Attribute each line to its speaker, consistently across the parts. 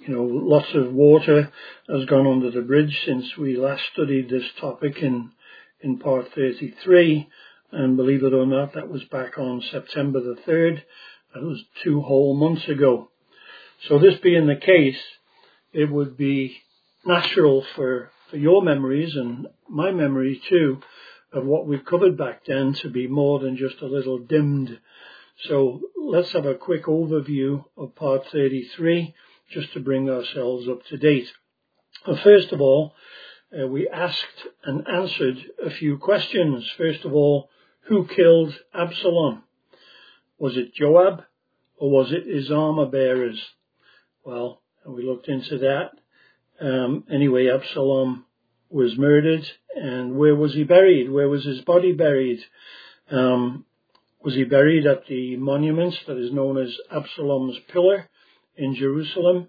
Speaker 1: lots of water has gone under the bridge since we last studied this topic in part 33. And believe it or not, that was back on September the 3rd. That was 2 whole months ago. So this being the case, it would be natural for your memories and my memory too of what we've covered back then to be more than just a little dimmed. So let's have a quick overview of part 33 just to bring ourselves up to date. Well, first of all, we asked and answered a few questions. First of all, who killed Absalom? Was it Joab or was it his armor bearers? Well, we looked into that. Anyway, Absalom was murdered, and where was he buried? Where was his body buried? Was he buried at the monument that is known as Absalom's Pillar in Jerusalem?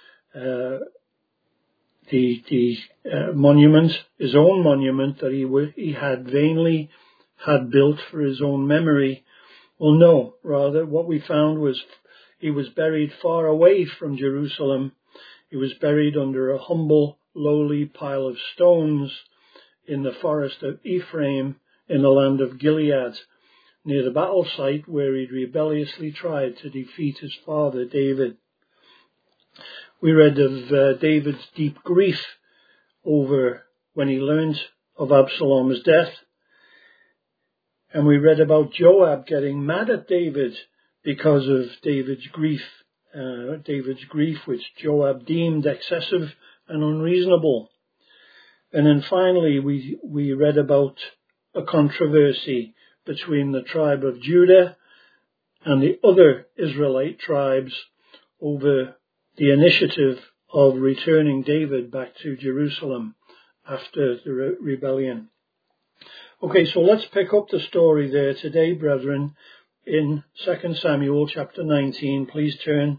Speaker 1: The monument, his own monument that he had vainly had built for his own memory. Well, no, rather what we found was he was buried far away from Jerusalem. He was buried under a humble, lowly pile of stones in the forest of Ephraim in the land of Gilead, near the battle site where he'd rebelliously tried to defeat his father David. We read of David's deep grief over when he learned of Absalom's death. And we read about Joab getting mad at David because of David's grief, which Joab deemed excessive and unreasonable. And then finally, we read about a controversy between the tribe of Judah and the other Israelite tribes over the initiative of returning David back to Jerusalem after the rebellion. Okay, so let's pick up the story there today, brethren, in 2 Samuel chapter 19. Please turn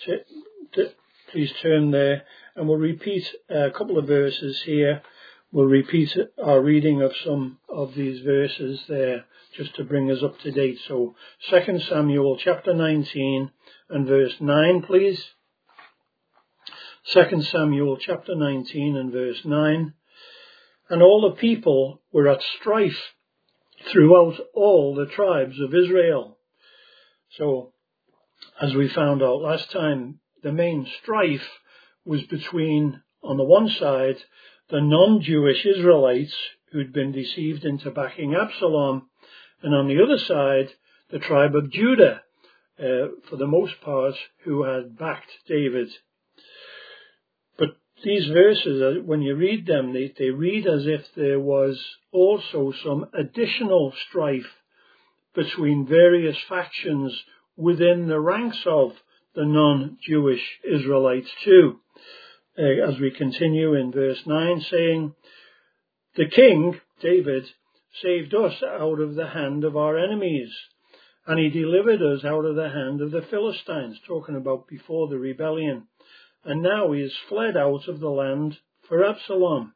Speaker 1: there, and we'll repeat a couple of verses here. We'll repeat our reading of some of these verses there, just to bring us up to date. So 2 Samuel chapter 19 and verse 9, please. 2 Samuel chapter 19 and verse 9. And all the people were at strife throughout all the tribes of Israel. So, as we found out last time, the main strife was between, on the one side, the non-Jewish Israelites who'd been deceived into backing Absalom, and on the other side, the tribe of Judah, for the most part, who had backed David. But these verses, when you read them, they read as if there was also some additional strife between various factions within the ranks of the non-Jewish Israelites too. As we continue in verse 9, saying, "The king, David, saved us out of the hand of our enemies, and he delivered us out of the hand of the Philistines," talking about before the rebellion. "And now he has fled out of the land for Absalom."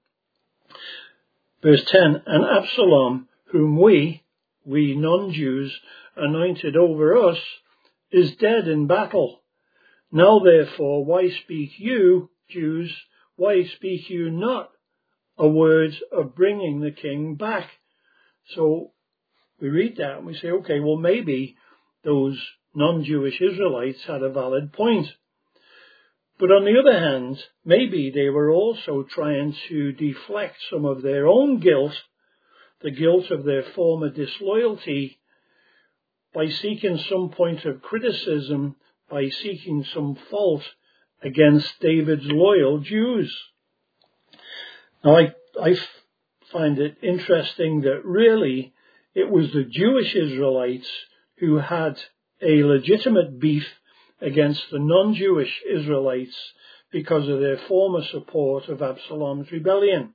Speaker 1: Verse 10, "And Absalom, whom we non-Jews, anointed over us, is dead in battle. Now therefore, why speak you, Jews, why speak you not a word of bringing the king back?" So we read that and we say, okay, well maybe those non-Jewish Israelites had a valid point. But on the other hand, maybe they were also trying to deflect some of their own guilt, the guilt of their former disloyalty, by seeking some point of criticism, by seeking some fault against David's loyal Jews. Now, I find it interesting that really it was the Jewish Israelites who had a legitimate beef against the non-Jewish Israelites because of their former support of Absalom's rebellion.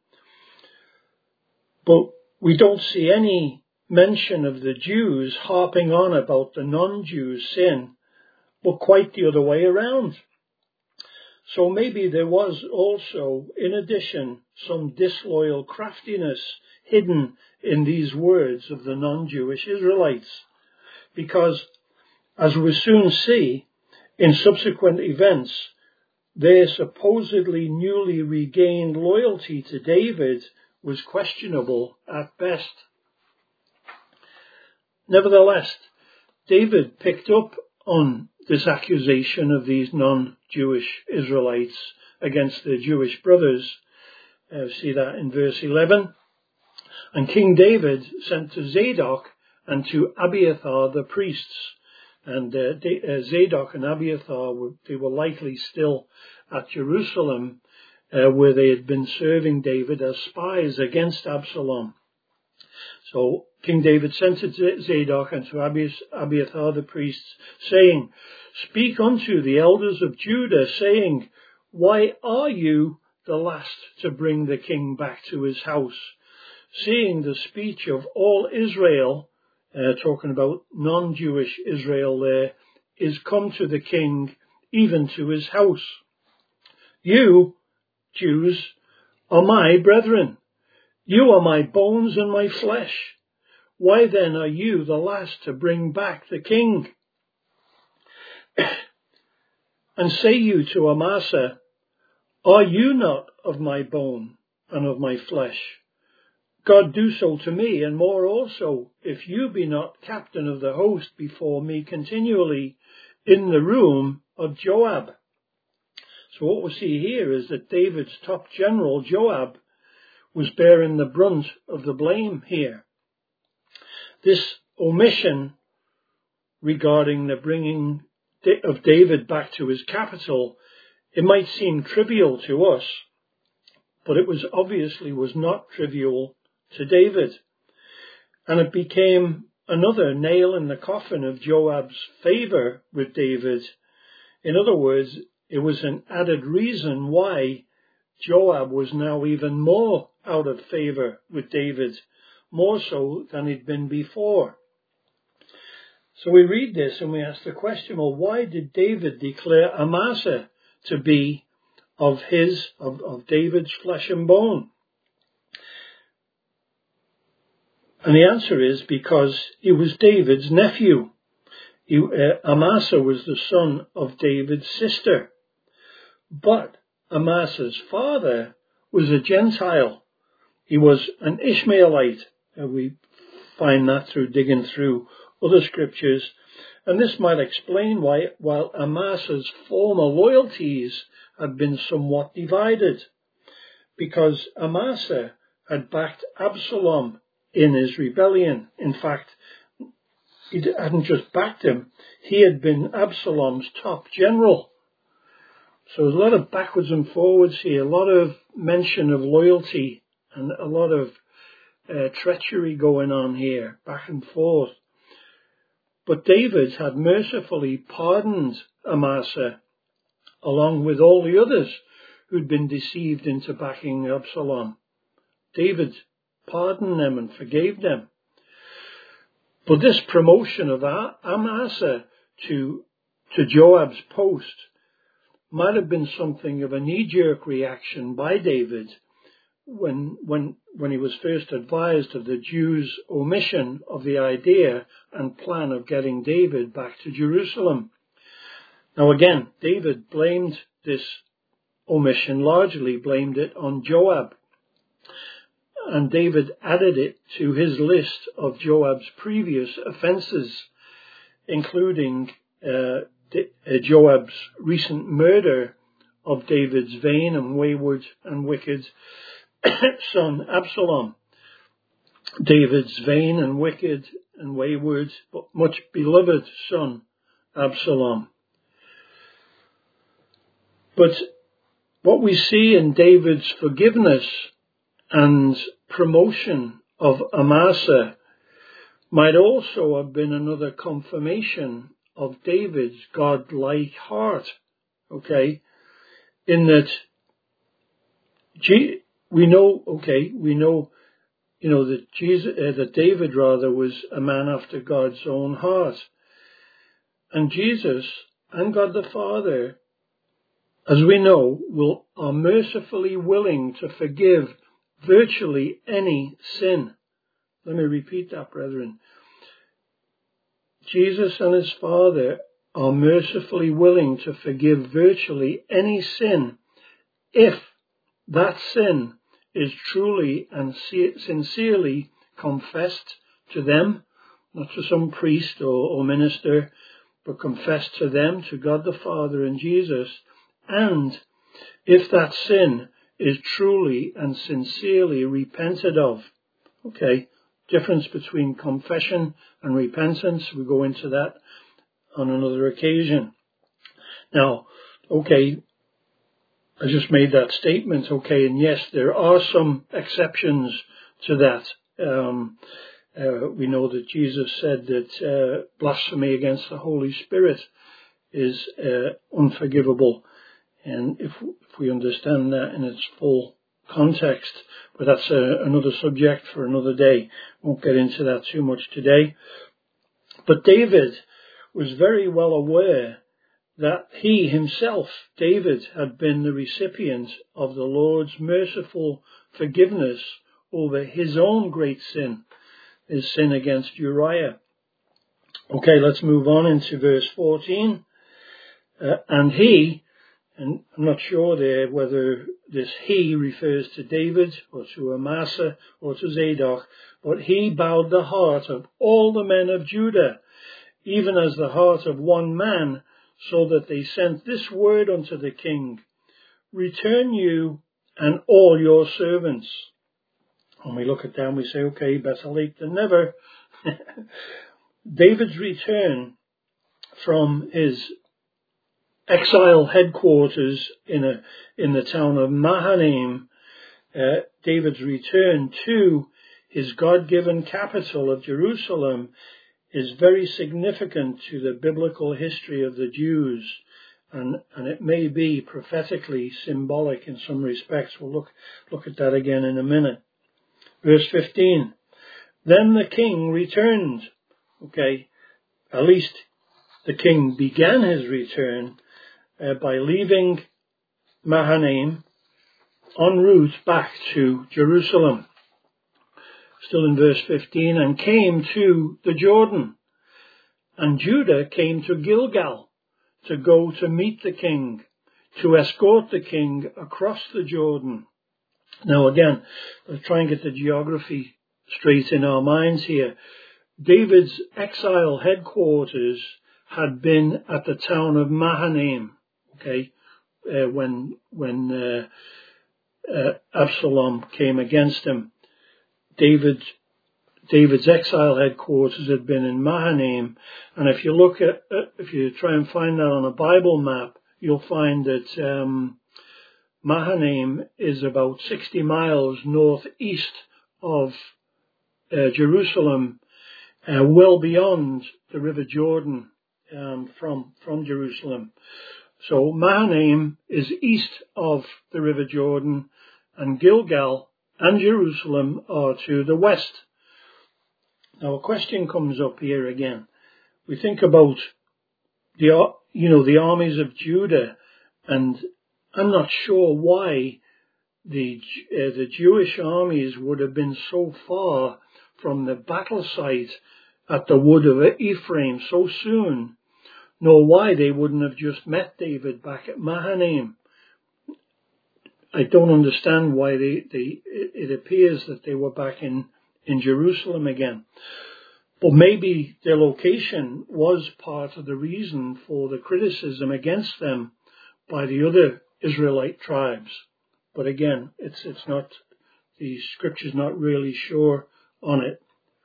Speaker 1: But we don't see any mention of the Jews harping on about the non-Jews' sin, but quite the other way around. So maybe there was also, in addition, some disloyal craftiness hidden in these words of the non-Jewish Israelites. Because, as we soon see, in subsequent events, their supposedly newly regained loyalty to David was questionable at best. Nevertheless, David picked up on this accusation of these non-Jewish Israelites against their Jewish brothers. See that in verse 11. And King David sent to Zadok and to Abiathar the priests. And Zadok and Abiathar, they were likely still at Jerusalem, where they had been serving David as spies against Absalom. So King David sent to Zadok and to Abiathar the priests, saying, Speak unto the elders of Judah, saying, Why are you the last to bring the king back to his house? Seeing the speech of all Israel, talking about non-Jewish Israel there, is come to the king, even to his house. You, Jews, are my brethren. You are my bones and my flesh. Why then are you the last to bring back the king? And say you to Amasa, Are you not of my bone and of my flesh? God do so to me, and more also, if you be not captain of the host before me continually in the room of Joab. So what we see here is that David's top general, Joab, was bearing the brunt of the blame here. This omission regarding the bringing of David back to his capital, it might seem trivial to us, but it was not trivial to David. And it became another nail in the coffin of Joab's favour with David. In other words, it was an added reason why Joab was now even more out of favour with David, more so than he'd been before. So we read this and we ask the question, well, why did David declare Amasa to be of David's flesh and bone? And the answer is because he was David's nephew. Amasa was the son of David's sister. But Amasa's father was a Gentile. He was an Ishmaelite. We find that through digging through other scriptures. And this might explain why, while Amasa's former loyalties had been somewhat divided, because Amasa had backed Absalom in his rebellion. In fact, he hadn't just backed him, he had been Absalom's top general. So there's a lot of backwards and forwards here, a lot of mention of loyalty and a lot of treachery going on here, back and forth. But David had mercifully pardoned Amasa, along with all the others who'd been deceived into backing Absalom. David pardoned them and forgave them. But this promotion of Amasa to Joab's post might have been something of a knee-jerk reaction by David when he was first advised of the Jews' omission of the idea and plan of getting David back to Jerusalem. Now again, David blamed this omission, largely blamed it on Joab. And David added it to his list of Joab's previous offences, including Joab's recent murder of David's vain and wayward and wicked son Absalom. David's vain and wicked and wayward but much beloved son Absalom. But what we see in David's forgiveness and promotion of Amasa might also have been another confirmation of David's God-like heart. Okay, in that we know that David was a man after God's own heart, and Jesus and God the Father, as we know, are mercifully willing to forgive virtually any sin. Let me repeat that, brethren. Jesus and his Father are mercifully willing to forgive virtually any sin if that sin is truly and sincerely confessed to them, not to some priest or minister, but confessed to them, to God the Father and Jesus, and if that sin is truly and sincerely repented of. Okay, difference between confession and repentance. We go into that on another occasion. Now, okay, I just made that statement, okay, and yes, there are some exceptions to that. We know that Jesus said that blasphemy against the Holy Spirit is unforgivable, and if we understand that in its full context, but that's another subject for another day. Won't get into that too much today. But David was very well aware that he himself, David, had been the recipient of the Lord's merciful forgiveness over his own great sin, his sin against Uriah. Okay, let's move on into verse 14. And I'm not sure there whether this he refers to David or to Amasa or to Zadok, but he bowed the heart of all the men of Judah, even as the heart of one man, so that they sent this word unto the king, return you and all your servants. When we look at that, we say, okay, better late than never. David's return from his exile headquarters in the town of Mahanaim, David's return to his God-given capital of Jerusalem is very significant to the biblical history of the Jews, and it may be prophetically symbolic in some respects. We'll look at that again in a minute. Verse 15, then the king returned. Okay, at least the king began his return by leaving Mahanaim en route back to Jerusalem. Still in verse 15, and came to the Jordan. And Judah came to Gilgal to go to meet the king, to escort the king across the Jordan. Now again, let's try and get the geography straight in our minds here. David's exile headquarters had been at the town of Mahanaim, okay, when Absalom came against him. David's exile headquarters had been in Mahanaim, and if you try and find that on a Bible map, you'll find that Mahanaim is about 60 miles northeast of Jerusalem, well beyond the River Jordan from Jerusalem. So Mahanaim is east of the River Jordan, and Gilgal and Jerusalem are to the west. Now a question comes up here again. We think about the armies of Judah, and I'm not sure why the Jewish armies would have been so far from the battle site at the wood of Ephraim so soon, nor why they wouldn't have just met David back at Mahanaim. I don't understand why it appears that they were back in Jerusalem again. But maybe their location was part of the reason for the criticism against them by the other Israelite tribes. But again, it's not, the scripture's not really sure on it.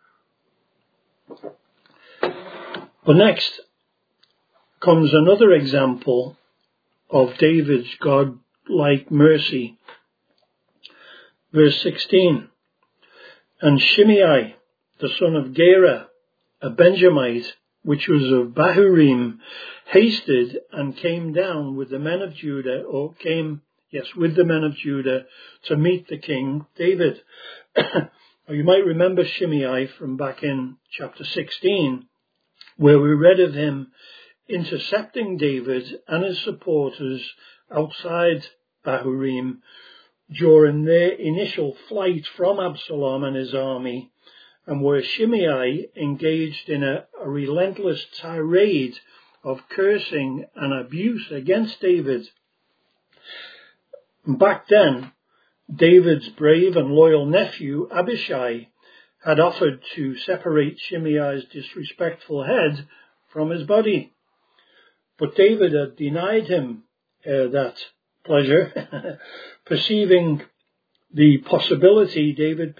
Speaker 1: But next comes another example of David's God-like mercy. Verse 16, and Shimei, the son of Gera, a Benjamite, which was of Bahurim, hasted and came down with the men of Judah, with the men of Judah to meet the king David. You might remember Shimei from back in chapter 16, where we read of him intercepting David and his supporters outside Bahurim during their initial flight from Absalom and his army, and where Shimei engaged in a relentless tirade of cursing and abuse against David. Back then, David's brave and loyal nephew, Abishai, had offered to separate Shimei's disrespectful head from his body. But David had denied him that pleasure, David perceiving the possibility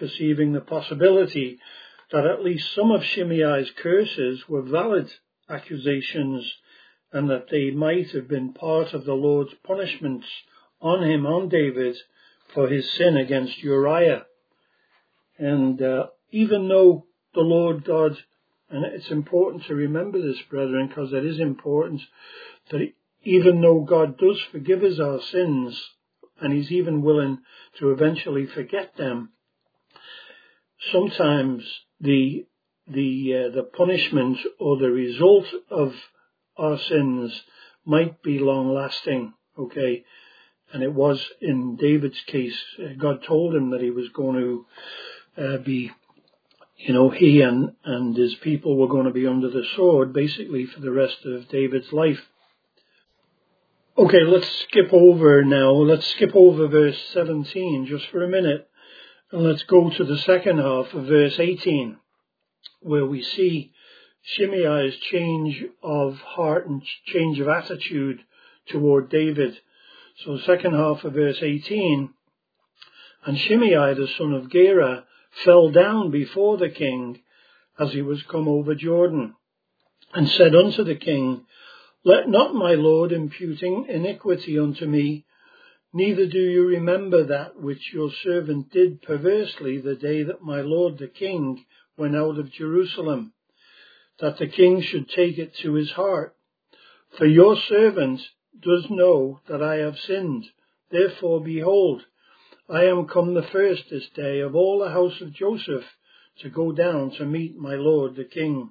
Speaker 1: that at least some of Shimei's curses were valid accusations and that they might have been part of the Lord's punishments on David, for his sin against Uriah. And even though the Lord God, and it's important to remember this, brethren, because it is important, that even though God does forgive us our sins, and he's even willing to eventually forget them, sometimes the punishment or the result of our sins might be long lasting, okay? And it was in David's case, God told him that he was going to be, he and his people were going to be under the sword basically for the rest of David's life. Okay, let's skip over now. Let's skip over verse 17 just for a minute. And let's go to the second half of verse 18, where we see Shimei's change of heart and change of attitude toward David. So second half of verse 18, and Shimei the son of Gera fell down before the king as he was come over Jordan, and said unto the king, Let not my lord imputing iniquity unto me, neither do you remember that which your servant did perversely the day that my lord the king went out of Jerusalem, that the king should take it to his heart. For your servant does know that I have sinned. Therefore, behold, I am come the first this day of all the house of Joseph to go down to meet my lord the king.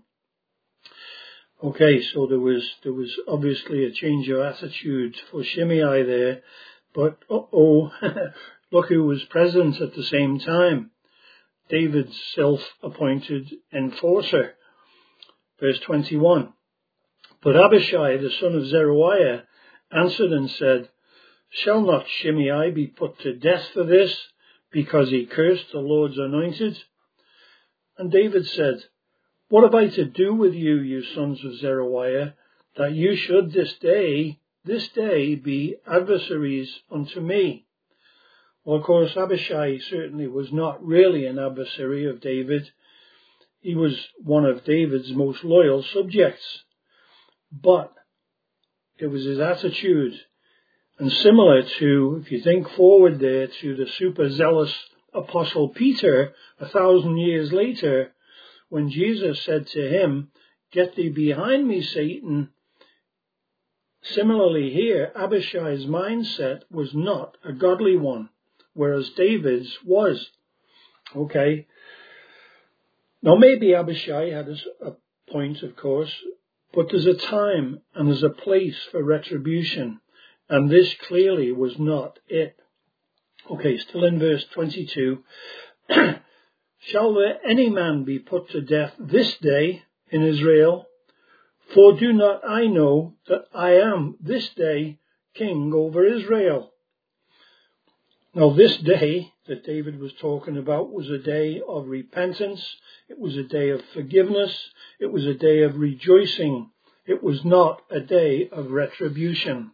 Speaker 1: Okay, so there was obviously a change of attitude for Shimei there, but look who was present at the same time. David's self-appointed enforcer. Verse 21. But Abishai, the son of Zeruiah, answered and said, Shall not Shimei be put to death for this, because he cursed the Lord's anointed? And David said, What have I to do with you, you sons of Zeruiah, that you should this day be adversaries unto me? Well, of course, Abishai certainly was not really an adversary of David. He was one of David's most loyal subjects. But it was his attitude. And similar to, if you think forward there, to the super zealous Apostle Peter 1,000 years later, when Jesus said to him, Get thee behind me, Satan. Similarly here, Abishai's mindset was not a godly one, whereas David's was. Okay. Now maybe Abishai had a point, of course, but there's a time and there's a place for retribution, and this clearly was not it. Okay, still in verse 22. Shall there any man be put to death this day in Israel? For do not I know that I am this day king over Israel? Now this day that David was talking about was a day of repentance. It was a day of forgiveness. It was a day of rejoicing. It was not a day of retribution.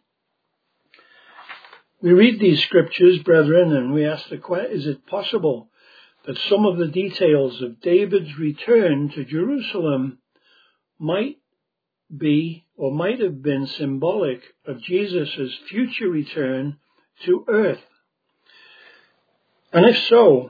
Speaker 1: We read these scriptures, brethren, and we ask the question, is it possible that some of the details of David's return to Jerusalem might be or might have been symbolic of Jesus' future return to earth? And if so,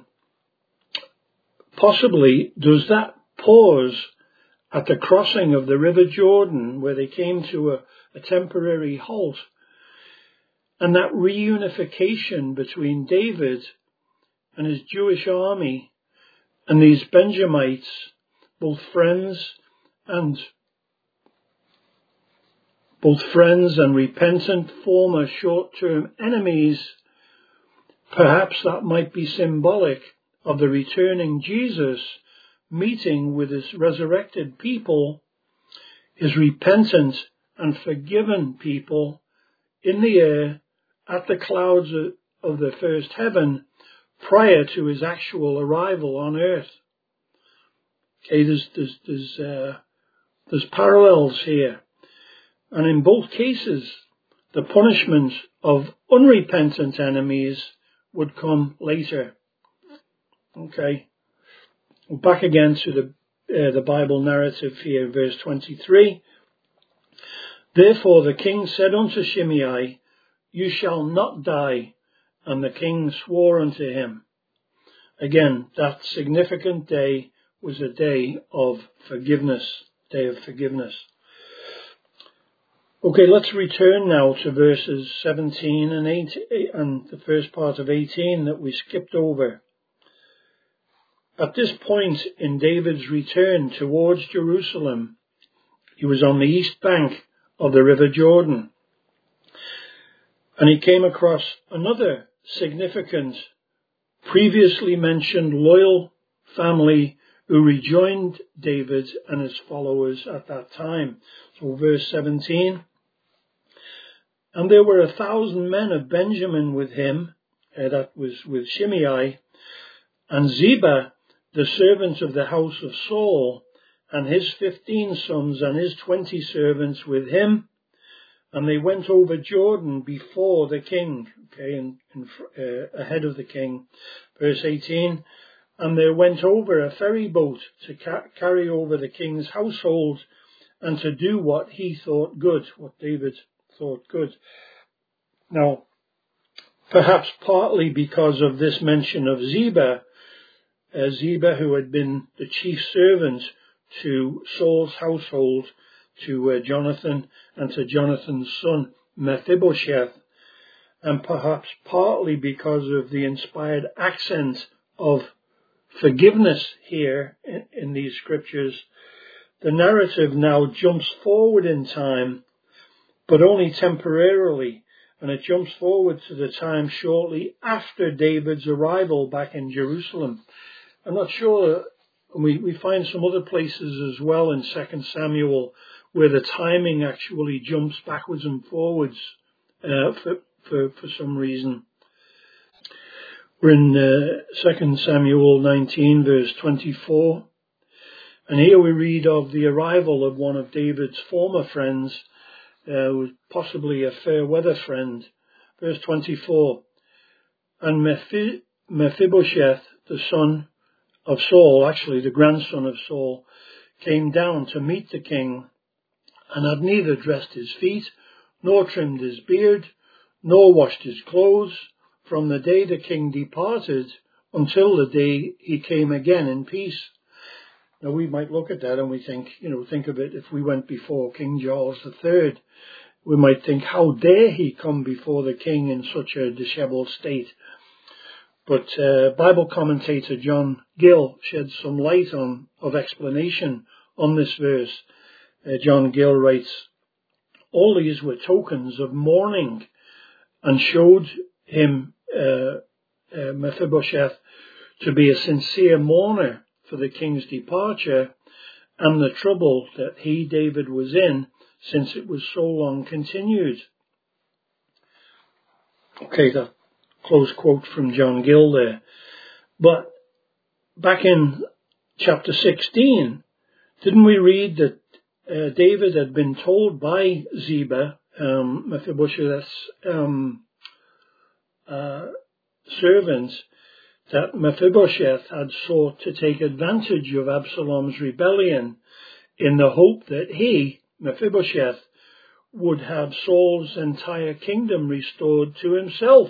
Speaker 1: possibly does that pause at the crossing of the River Jordan, where they came to a temporary halt, and that reunification between David and his Jewish army and these Benjamites, both friends and repentant former short-term enemies, perhaps that might be symbolic of the returning Jesus meeting with his resurrected people, his repentant and forgiven people in the air at the clouds of the first heaven prior to his actual arrival on earth. Okay, there's parallels here. And in both cases, the punishment of unrepentant enemies would come later. Okay. Back again to the Bible narrative here, verse 23. Therefore the king said unto Shimei, You shall not die. And the king swore unto him. Again, that significant day was a day of forgiveness. Day of forgiveness. Okay, let's return now to verses 17 and 18, and the first part of 18 that we skipped over. At this point in David's return towards Jerusalem, he was on the east bank of the River Jordan, and he came across another significant, previously mentioned loyal family who rejoined David and his followers at that time. So verse 17, and there were 1,000 men of Benjamin with him, that was with Shimei, and Ziba, the servant of the house of Saul, and his 15 sons and his 20 servants with him, and they went over Jordan before the king, okay, ahead of the king. Verse 18, and there went over a ferry boat to carry over the king's household and to do what he thought good, what David thought good. Now, perhaps partly because of this mention of Ziba, who had been the chief servant to Saul's household, to Jonathan and to Jonathan's son Mephibosheth, and perhaps partly because of the inspired accent of forgiveness here in these scriptures, the narrative now jumps forward in time, but only temporarily, and it jumps forward to the time shortly after David's arrival back in Jerusalem. I'm not sure, we find some other places as well in 2 Samuel where the timing actually jumps backwards and forwards for some reason. We're in 2 Samuel 19 verse 24, and here we read of the arrival of one of David's former friends, who was possibly a fair weather friend. Verse 24, and Mephibosheth, the son of Saul, actually the grandson of Saul, came down to meet the king, and had neither dressed his feet, nor trimmed his beard, nor washed his clothes, from the day the king departed until the day he came again in peace. Now we might look at that and we think of it, if we went before King Charles III, we might think, how dare he come before the king in such a disheveled state? But Bible commentator John Gill sheds some light of explanation on this verse. John Gill writes, all these were tokens of mourning and showed him, Mephibosheth, to be a sincere mourner for the king's departure and the trouble that he, David, was in, since it was so long continued. Okay, that close quote from John Gill there. But back in chapter 16, didn't we read that David had been told by Ziba, Mephibosheth's servant, that Mephibosheth had sought to take advantage of Absalom's rebellion in the hope that he, Mephibosheth, would have Saul's entire kingdom restored to himself.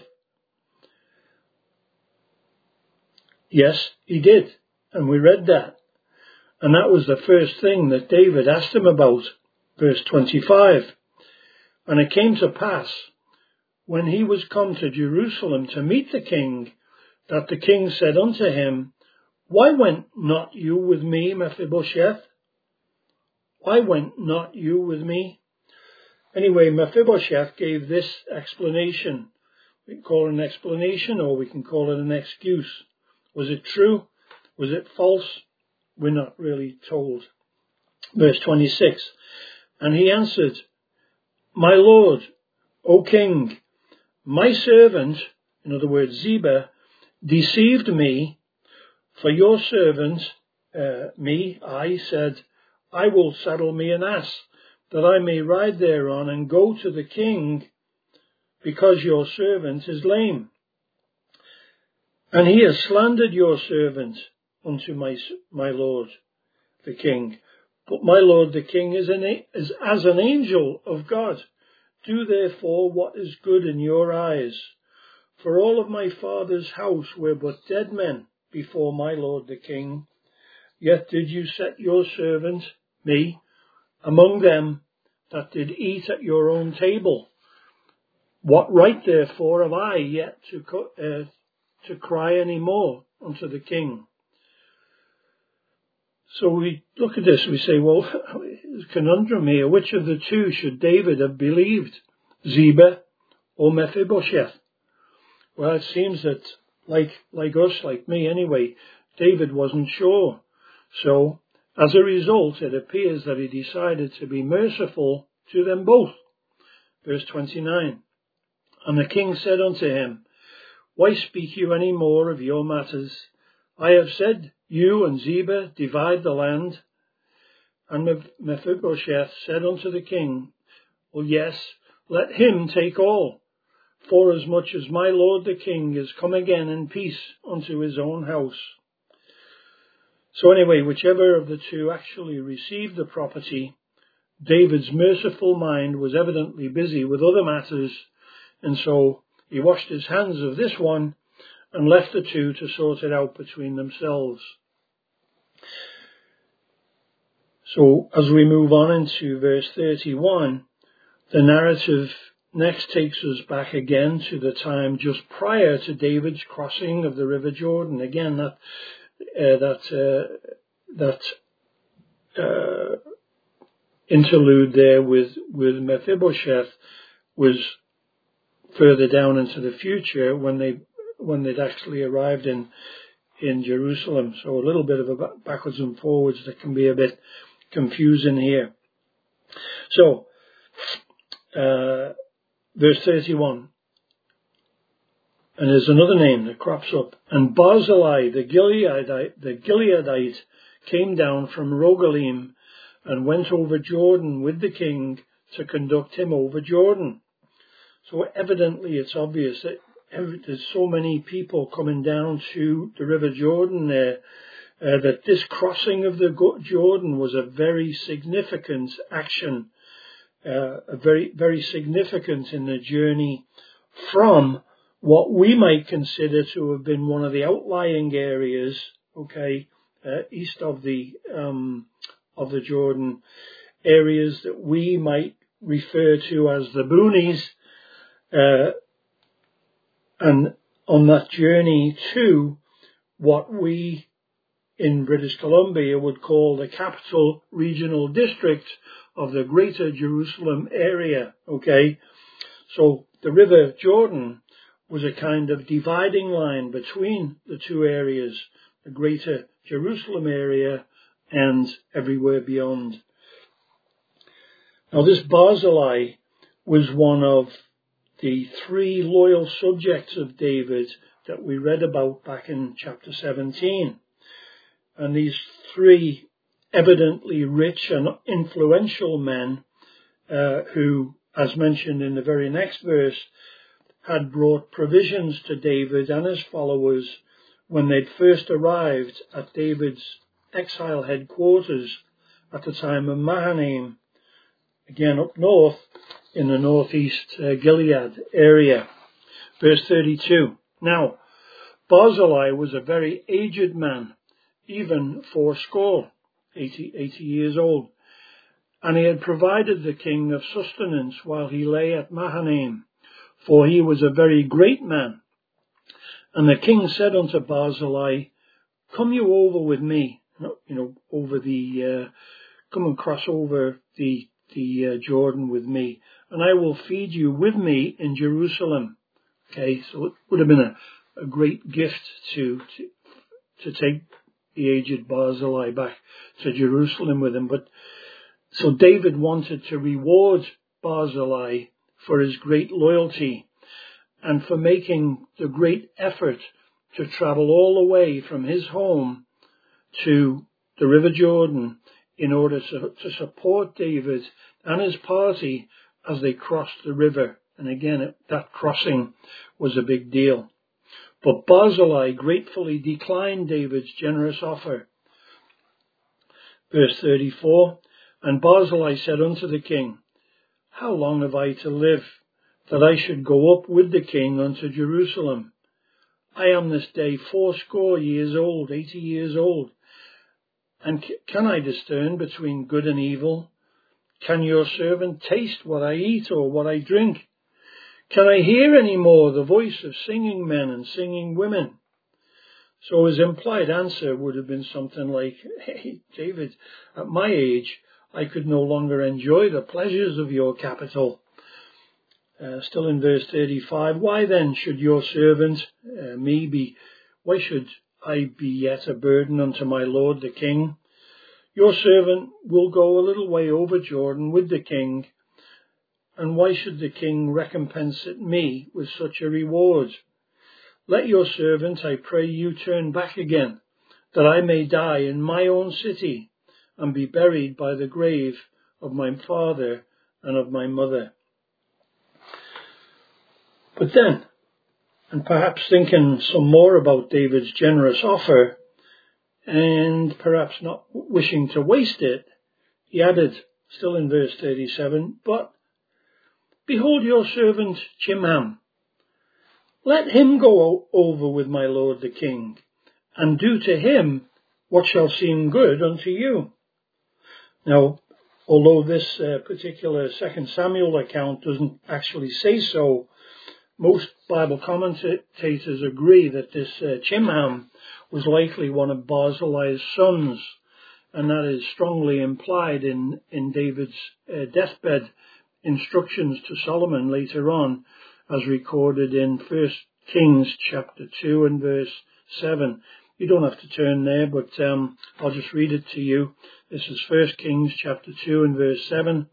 Speaker 1: Yes, he did, and we read that. And that was the first thing that David asked him about, verse 25. And it came to pass, when he was come to Jerusalem to meet the king, that the king said unto him, Why went not you with me, Mephibosheth? Why went not you with me? Anyway, Mephibosheth gave this explanation. We can call it an explanation, or we can call it an excuse. Was it true? Was it false? We're not really told. Verse 26, and he answered, my lord, O king, my servant, in other words Ziba, deceived me, for your servant, I said, I will saddle me an ass, that I may ride thereon and go to the king, because your servant is lame. And he has slandered your servant unto my lord the king. But my lord the king is as an angel of God. Do therefore what is good in your eyes. For all of my father's house were but dead men before my lord the king. Yet did you set your servant, me, among them that did eat at your own table. What right therefore have I yet to cry any more unto the king? So we look at this, we say, well, there's a conundrum here. Which of the two should David have believed? Ziba or Mephibosheth? Well, it seems that, like us, like me anyway, David wasn't sure. So, as a result, it appears that he decided to be merciful to them both. Verse 29. And the king said unto him, Why speak you any more of your matters? I have said, you and Ziba divide the land. And Mephibosheth said unto the king, Well, yes, let him take all, forasmuch as my lord the king is come again in peace unto his own house. So anyway, whichever of the two actually received the property, David's merciful mind was evidently busy with other matters, and so he washed his hands of this one and left the two to sort it out between themselves. So as we move on into verse 31, the narrative next takes us back again to the time just prior to David's crossing of the River Jordan. Again, that interlude there with Mephibosheth was further down into the future when they'd actually arrived in Jerusalem. So a little bit of a backwards and forwards that can be a bit confusing here. So, verse 31. And there's another name that crops up. And Barzillai the Gileadite came down from Rogelim and went over Jordan with the king to conduct him over Jordan. So evidently it's obvious that there's so many people coming down to the River Jordan there, that this crossing of the Jordan was a very significant action, very, very significant in the journey from what we might consider to have been one of the outlying areas, east of the Jordan, areas that we might refer to as the boonies, and on that journey to what we in British Columbia would call the Capital Regional District of the Greater Jerusalem area. So the River Jordan was a kind of dividing line between the two areas, the Greater Jerusalem area and everywhere beyond. Now this Barzillai was one of the three loyal subjects of David that we read about back in chapter 17. And these three evidently rich and influential men who, as mentioned in the very next verse, had brought provisions to David and his followers when they'd first arrived at David's exile headquarters at the time of Mahanaim, again up north in the northeast Gilead area. Verse 32. Now, Barzillai was a very aged man, even 80 years old, and he had provided the king of sustenance while he lay at Mahanaim, for he was a very great man. And the king said unto Barzillai, Come you over with me, come and cross over the Jordan with me, and I will feed you with me in Jerusalem. So it would have been a great gift to take the aged Barzillai back to Jerusalem with him. But so David wanted to reward Barzillai for his great loyalty and for making the great effort to travel all the way from his home to the River Jordan in order to support David and his party as they crossed the river. And again, that crossing was a big deal. But Barzillai gratefully declined David's generous offer. Verse 34, and Barzillai said unto the king, how long have I to live, that I should go up with the king unto Jerusalem? I am this day 80 years old, 80 years old. And can I discern between good and evil? Can your servant taste what I eat or what I drink? Can I hear any more the voice of singing men and singing women? So his implied answer would have been something like, hey, David, at my age, I could no longer enjoy the pleasures of your capital. Still in verse 35, why then should your servant, why should I be yet a burden unto my lord the king? Your servant will go a little way over Jordan with the king, and why should the king recompense me with such a reward? Let your servant, I pray you, turn back again, that I may die in my own city, and be buried by the grave of my father and of my mother. But then, and perhaps thinking some more about David's generous offer, and perhaps not wishing to waste it, he added, still in verse 37, but behold your servant Chimham. Let him go over with my lord the king, and do to him what shall seem good unto you. Now, although this particular 2 Samuel account doesn't actually say so, most Bible commentators agree that this Chimham was likely one of Barzillai's sons, and that is strongly implied in David's deathbed instructions to Solomon later on, as recorded in 1 Kings chapter 2 and verse 7. You don't have to turn there, but I'll just read it to you. This is 1 Kings chapter 2 and verse 7.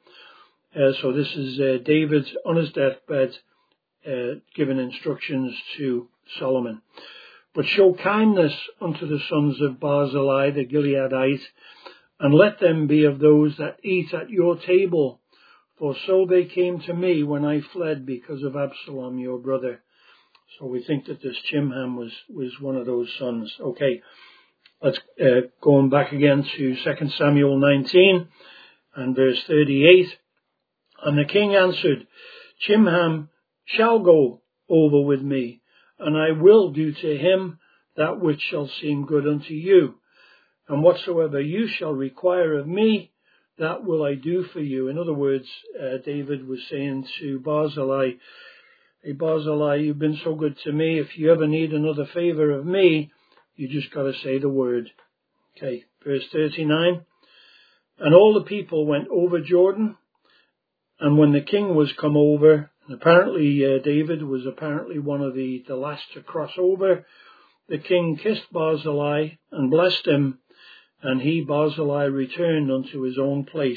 Speaker 1: So this is David on his deathbed giving instructions to Solomon. But show kindness unto the sons of Barzillai the Gileadite, and let them be of those that eat at your table, for so they came to me when I fled because of Absalom your brother. So we think that this Chimham was one of those sons. Okay, let's going back again to 2 Samuel 19 and verse 38. And the king answered, Chimham shall go over with me, and I will do to him that which shall seem good unto you. And whatsoever you shall require of me, that will I do for you. In other words, David was saying to Barzillai, hey Barzillai, you've been so good to me. If you ever need another favor of me, you just got to say the word. Okay, verse 39. And all the people went over Jordan, and when the king was come over, and apparently David was apparently one of the last to cross over, the king kissed Barzillai and blessed him, and he, Barzillai, returned unto his own place.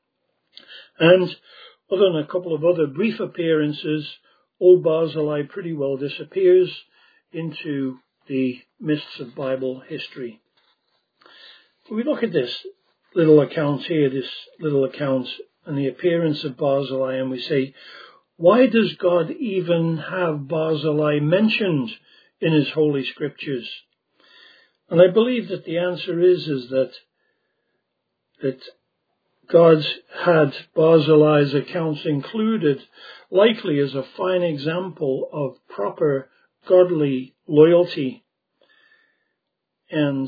Speaker 1: And other than a couple of other brief appearances, old Barzillai pretty well disappears into the mists of Bible history. When we look at this little account here, this little account and the appearance of Barzillai, and we say, why does God even have Barzillai mentioned in his holy scriptures? And I believe that the answer is that God had Barzillai's accounts included, likely as a fine example of proper godly loyalty and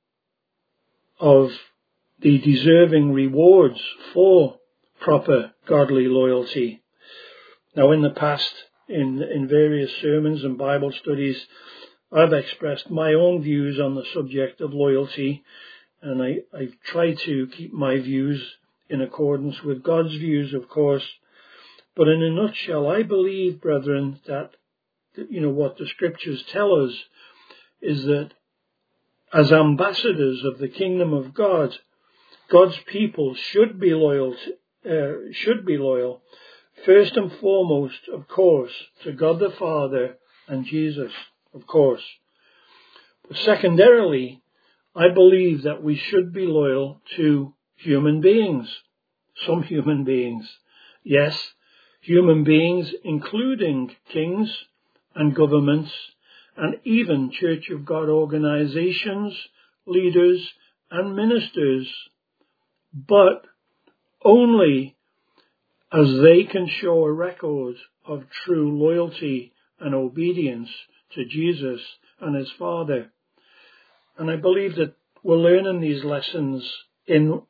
Speaker 1: of the deserving rewards for proper godly loyalty. Now, in the past, in various sermons and Bible studies, I've expressed my own views on the subject of loyalty, and I've tried to keep my views in accordance with God's views, of course. But in a nutshell, I believe, brethren, that what the scriptures tell us is that as ambassadors of the kingdom of God, God's people should be loyal First and foremost, of course, to God the Father and Jesus, of course. But secondarily, I believe that we should be loyal to human beings, some human beings. Yes, human beings, including kings and governments, and even Church of God organizations, leaders, and ministers, but only as they can show a record of true loyalty and obedience to Jesus and his Father. And I believe that we're learning these lessons in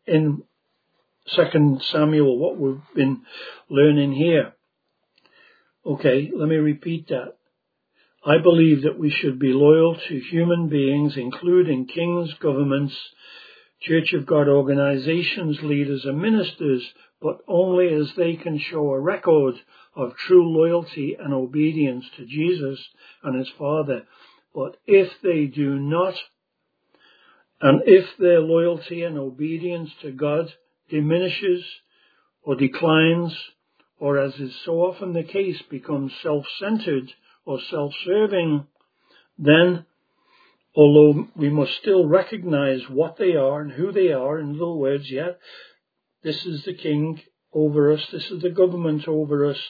Speaker 1: 2 Samuel, what we've been learning here. Okay, let me repeat that. I believe that we should be loyal to human beings, including kings, governments, Church of God organizations, leaders and ministers, but only as they can show a record of true loyalty and obedience to Jesus and his Father. But if they do not, and if their loyalty and obedience to God diminishes or declines, or as is so often the case, becomes self-centered or self-serving, then, although we must still recognize what they are and who they are, in other words, this is the king over us, this is the government over us,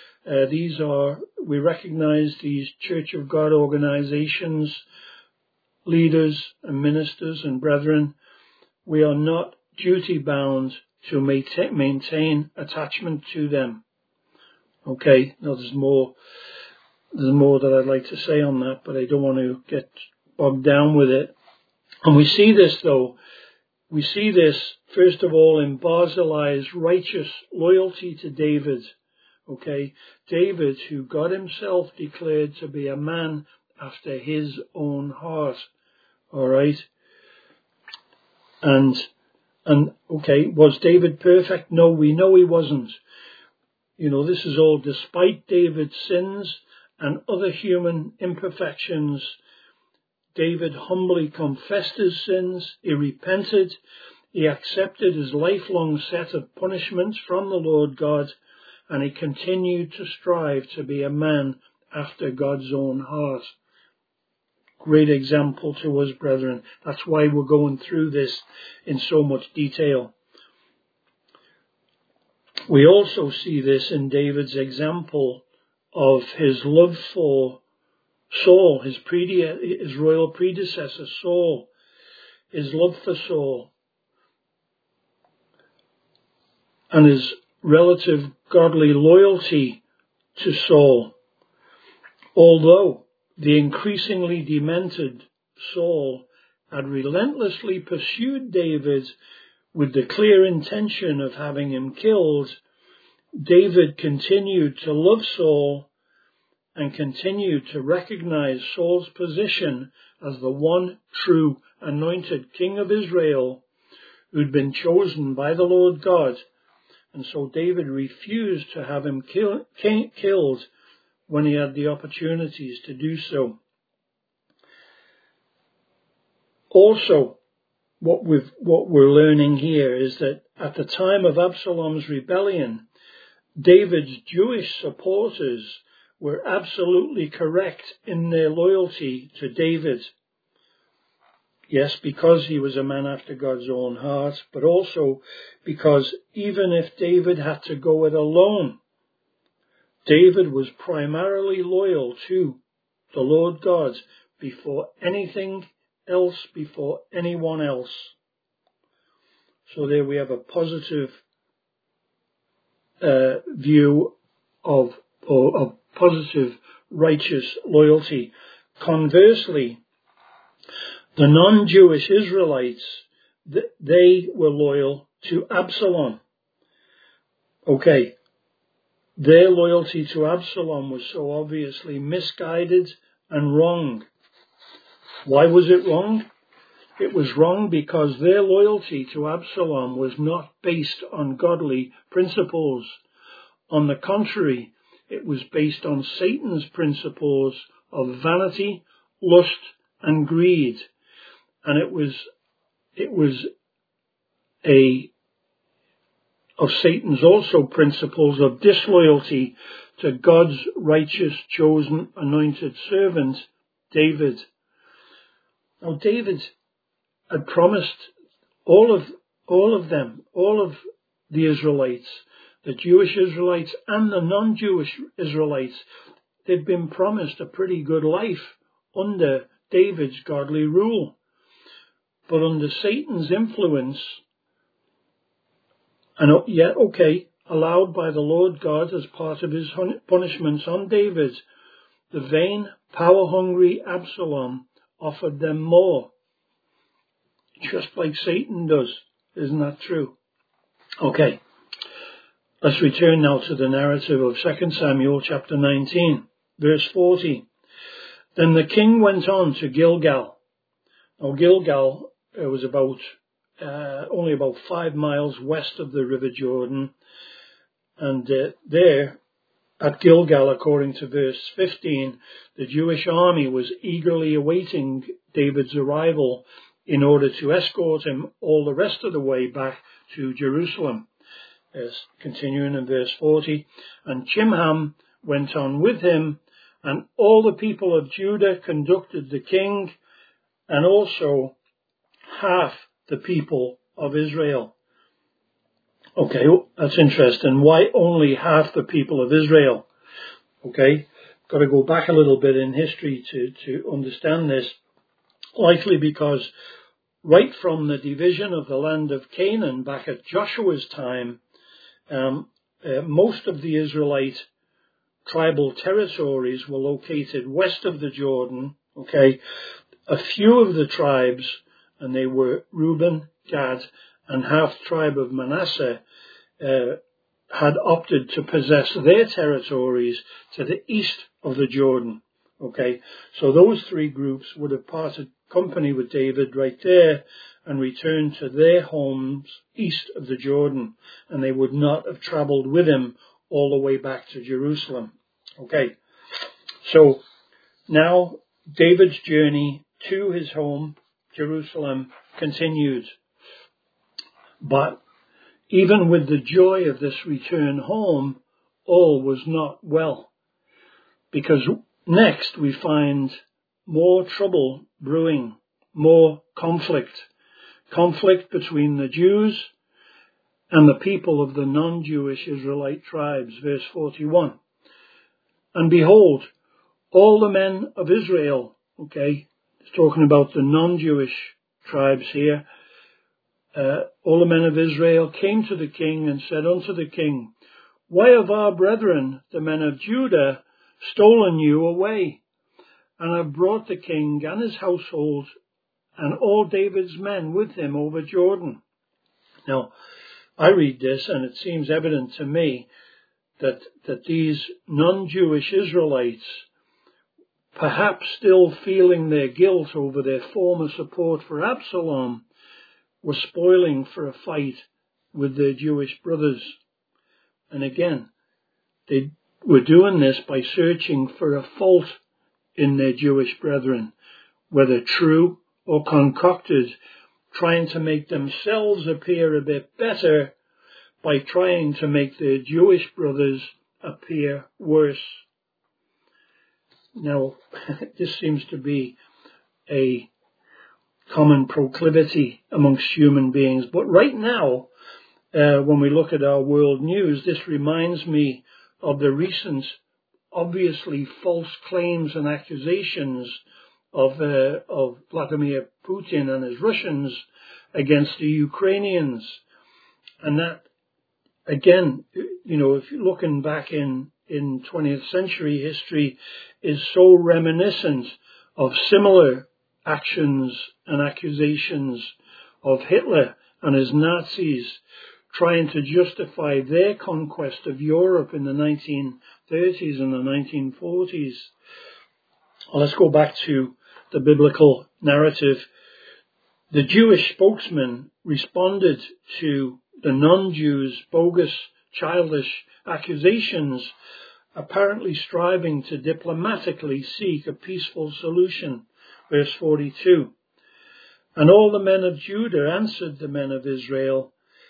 Speaker 1: we recognize these Church of God organizations, leaders and ministers and brethren. We are not duty bound to maintain attachment to them. Okay, now there's more that I'd like to say on that, but I don't want to get bogged down with it. And we see this first of all in Barzillai's righteous loyalty to David. Okay, David, who God himself declared to be a man after his own heart. All right. And okay, was David perfect? No, we know he wasn't. This is all despite David's sins and other human imperfections. David humbly confessed his sins, he repented, he accepted his lifelong set of punishments from the Lord God, and he continued to strive to be a man after God's own heart. Great example to us, brethren. That's why we're going through this in so much detail. We also see this in David's example of his love for Saul, his royal predecessor, Saul, his love for Saul, and his relative godly loyalty to Saul. Although the increasingly demented Saul had relentlessly pursued David with the clear intention of having him killed, David continued to love Saul and continued to recognize Saul's position as the one true anointed king of Israel who'd been chosen by the Lord God. And so David refused to have him killed when he had the opportunities to do so. Also, what we're learning here is that at the time of Absalom's rebellion, David's Jewish supporters were absolutely correct in their loyalty to David. Yes, because he was a man after God's own heart, but also because even if David had to go it alone, David was primarily loyal to the Lord God before anything else, before anyone else. So there we have a positive view of positive righteous loyalty. Conversely, the non-Jewish Israelites, they were loyal to Absalom. Okay, their loyalty to Absalom was so obviously misguided and wrong. Why was it wrong? It was wrong because their loyalty to Absalom was not based on godly principles. On the contrary, it was based on Satan's principles of vanity, lust, and greed. And it was of Satan's also principles of disloyalty to God's righteous, chosen, anointed servant, David. Now, David had promised all of the Israelites, the Jewish Israelites and the non-Jewish Israelites, they'd been promised a pretty good life under David's godly rule. But under Satan's influence, and yet, allowed by the Lord God as part of his punishments on David, the vain, power-hungry Absalom offered them more. Just like Satan does. Isn't that true? Okay. Let's return now to the narrative of 2 Samuel chapter 19, verse 40. Then the king went on to Gilgal. Now Gilgal was only about 5 miles west of the River Jordan. And there, at Gilgal, according to verse 15, the Jewish army was eagerly awaiting David's arrival in order to escort him all the rest of the way back to Jerusalem. Continuing in verse 40, and Chimham went on with him, and all the people of Judah conducted the king, and also half the people of Israel. Okay, that's interesting. Why only half the people of Israel? Okay, got to go back a little bit in history to understand this. Likely because right from the division of the land of Canaan back at Joshua's time, most of the Israelite tribal territories were located west of the Jordan. Okay, a few of the tribes, and they were Reuben, Gad, and half tribe of Manasseh, had opted to possess their territories to the east of the Jordan. Okay, so those three groups would have parted company with David right there and returned to their homes east of the Jordan, and they would not have traveled with him all the way back to Jerusalem. Okay, so now David's journey to his home, Jerusalem, continued. But even with the joy of this return home, all was not well, because next we find more trouble brewing, more conflict between the Jews and the people of the non-Jewish Israelite tribes. Verse 41. And behold, all the men of Israel, it's talking about the non-Jewish tribes here, all the men of Israel came to the king and said unto the king, why have our brethren, the men of Judah, stolen you away, and have brought the king and his household and all David's men with him over Jordan? Now, I read this, and it seems evident to me that these non-Jewish Israelites, perhaps still feeling their guilt over their former support for Absalom, were spoiling for a fight with their Jewish brothers. And again, they were doing this by searching for a fault in their Jewish brethren, whether true or concocted, trying to make themselves appear a bit better by trying to make their Jewish brothers appear worse. Now, this seems to be a common proclivity amongst human beings. But right now, when we look at our world news, this reminds me of the recent, obviously false claims and accusations of Vladimir Putin and his Russians against the Ukrainians. And that, again, if you're looking back in 20th century history, is so reminiscent of similar actions and accusations of Hitler and his Nazis trying to justify their conquest of Europe in the 1930s and the 1940s. Let's go back to the biblical narrative. The Jewish spokesman responded to the non-Jews' bogus, childish accusations, apparently striving to diplomatically seek a peaceful solution. Verse 42. And all the men of Judah answered the men of Israel,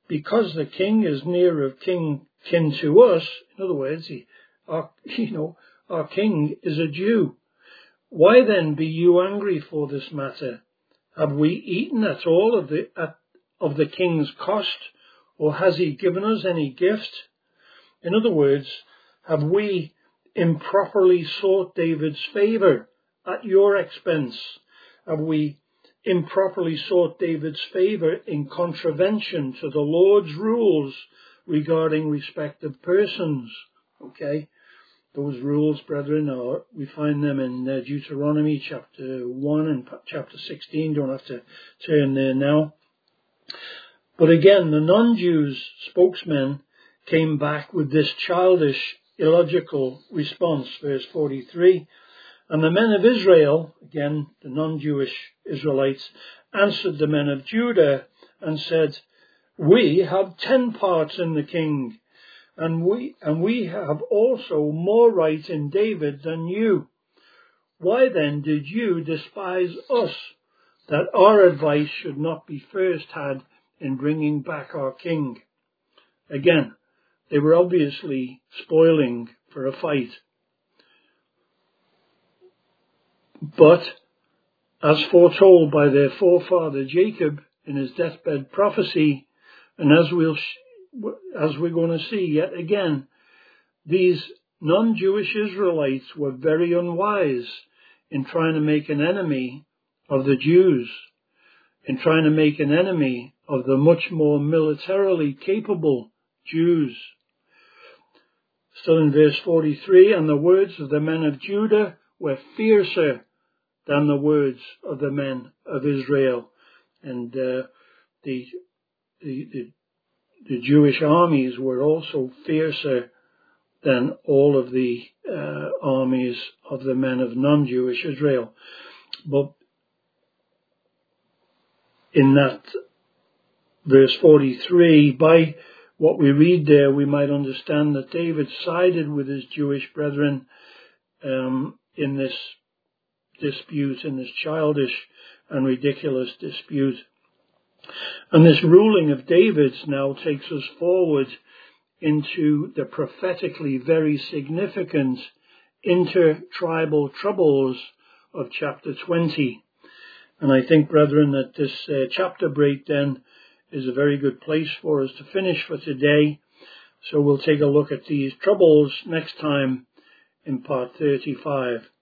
Speaker 1: because the king is near of kin to us, in other words, our king is a Jew. Why then be you angry for this matter? Have we eaten at all of the king's cost, or has he given us any gift? In other words, have we improperly sought David's favor at your expense? Have we improperly sought David's favor in contravention to the Lord's rules regarding respect of persons? Okay, those rules, brethren, we find them in Deuteronomy chapter 1 and chapter 16. Don't have to turn there now. But again, the non-Jews spokesmen came back with this childish, illogical response, verse 43. And the men of Israel, again, the non-Jewish Israelites, answered the men of Judah and said, we have 10 parts in the king, and we have also more right in David than you. Why then did you despise us, that our advice should not be first had in bringing back our king? Again, they were obviously spoiling for a fight. But, as foretold by their forefather Jacob in his deathbed prophecy, and as we're going to see yet again, these non-Jewish Israelites were very unwise in trying to make an enemy of the Jews, in trying to make an enemy of the much more militarily capable Jews. Still in verse 43, and the words of the men of Judah were fiercer than the words of the men of Israel. And the Jewish armies were also fiercer than all of the armies of the men of non-Jewish Israel. But in that verse 43, by what we read there, we might understand that David sided with his Jewish brethren in this dispute, in this childish and ridiculous dispute. And this ruling of David's now takes us forward into the prophetically very significant intertribal troubles of chapter 20. And I think, brethren, that this chapter break then is a very good place for us to finish for today. So we'll take a look at these troubles next time in part 35.